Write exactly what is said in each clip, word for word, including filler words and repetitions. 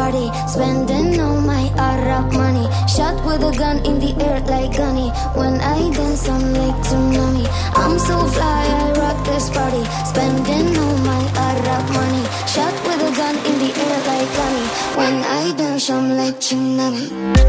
party, spending all my Arab money. Shot with a gun in the air like Gunny. When I dance, I'm like tsunami. I'm so fly, I rock this party, spending all my Arab money. Shot with a gun in the air like Gunny. When I dance, I'm like tsunami.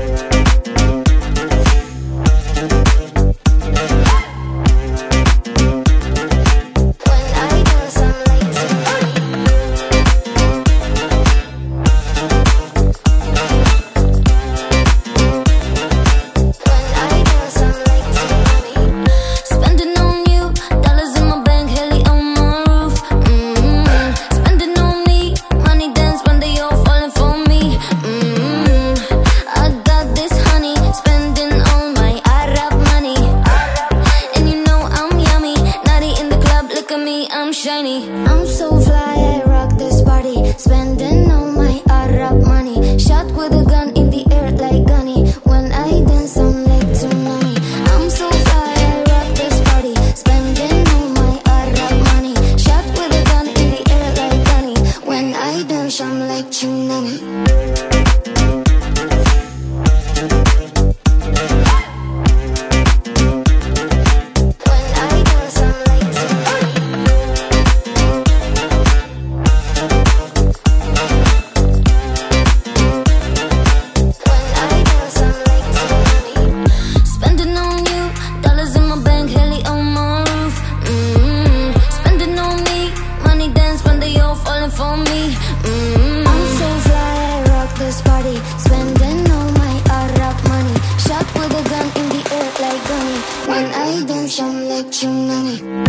I'm shiny, I'm so fly, I rock this party, spending all my Arab money. Shot with a gun in the air like Gunny. When I dance, I'm like tsunami. I'm so fly, I rock this party, spending all my Arab money. Shot with a gun in the air like Gunny. When I dance, I'm like tsunami. For me, mm-hmm. I'm so fly, I rock this party, spending all my Arab money. Shot with a gun in the air like Gunny. When I dance, I'm like tsunami.